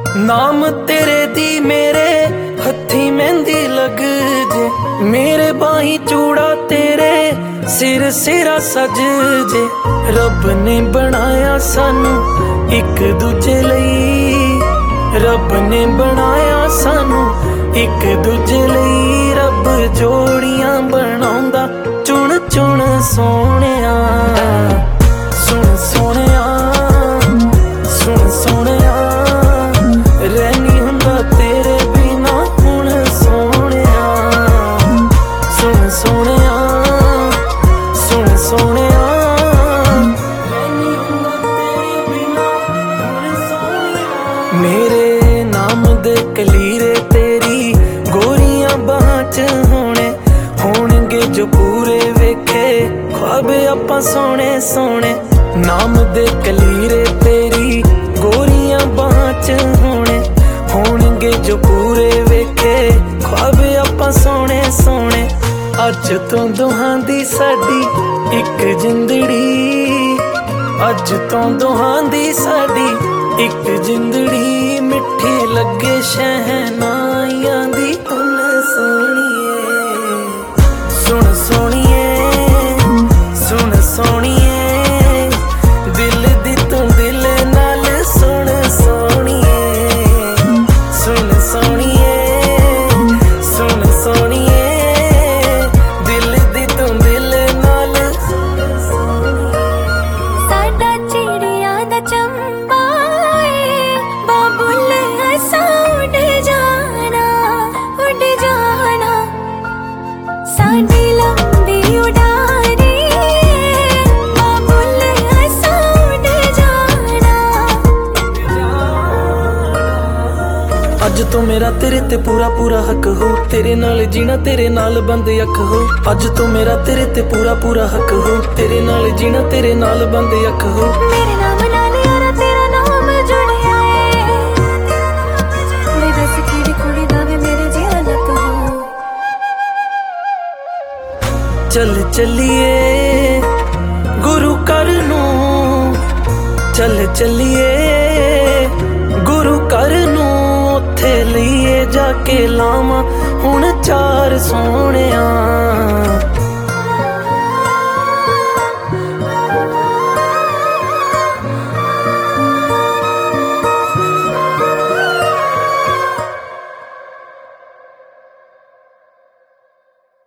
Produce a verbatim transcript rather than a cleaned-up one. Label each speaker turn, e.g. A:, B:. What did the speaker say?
A: नाम तेरे दी मेरे हथी मेहंदी लग जे, मेरे बाही चूड़ा तेरे सिर सिरा सज जे। रब ने बनाया सानू एक दूजे लई, रब ने बनाया सानू एक दूजे लई। रब जोड़ियां बनाउंदा चुन चुन सोहणिया, सुन सोहणिया सुन सोहणिया, रहनी हुंदा तेरे बिना हुण सोहणिया। सुन सोहणिया सुन सोहणिया, रहनी हुंदा तेरे बिना हुण सोहणिया। मेरे नाम दे कलीरे तेरी गोरियां बाहां च होने, होणगे जो पूरे वेखे ख्वाब आपां सोहणे सोहणे। नाम दे कलीरे तेरी गोरियां बाहां च होने, होणगे जो पूरे वेखे ख्वाब आपां सोहणे सोहणे। अज तो दोहां दी साडी इक जिंदड़ी, अज तो दोहां दी साडी इक जिंदड़ी। मिठी लगे शहनाइयां दी धुन सोहणीए, सुन सोहणीए सुन सोहणीए, दिल दी तू दिल नाल सुन सोहणीए। सुन सोहणीए सुन सोहणीए, दिल दी तू दिल नाल सुन सोहणीए।
B: साडा चिड़िया दा चंबा ए, बाबुल असा उड़ जाना उड़ जाना। साडी लंबी उड़ारी बाबुल असा उड़ जाना।
A: अज तो मेरा तेरे ते पूरा पूरा हक हो, तेरे नाल जीना तेरे नाल बंद अख हो। अज तो मेरा तेरे ते पूरा पूरा हक हो, तेरे नाल जीना तेरे नाल बंद अख हो।
B: मेरे नाम नाल यारा तेरा नाम जुड़िया ए, मैं दस की कुड़ी दा वे मेरे जिया लक हो।
A: चल चलिए गुरु घर नू, चल चलिए गुरु घर नू। उत्थे लईए जाके लावां हुण चार सोहणिया।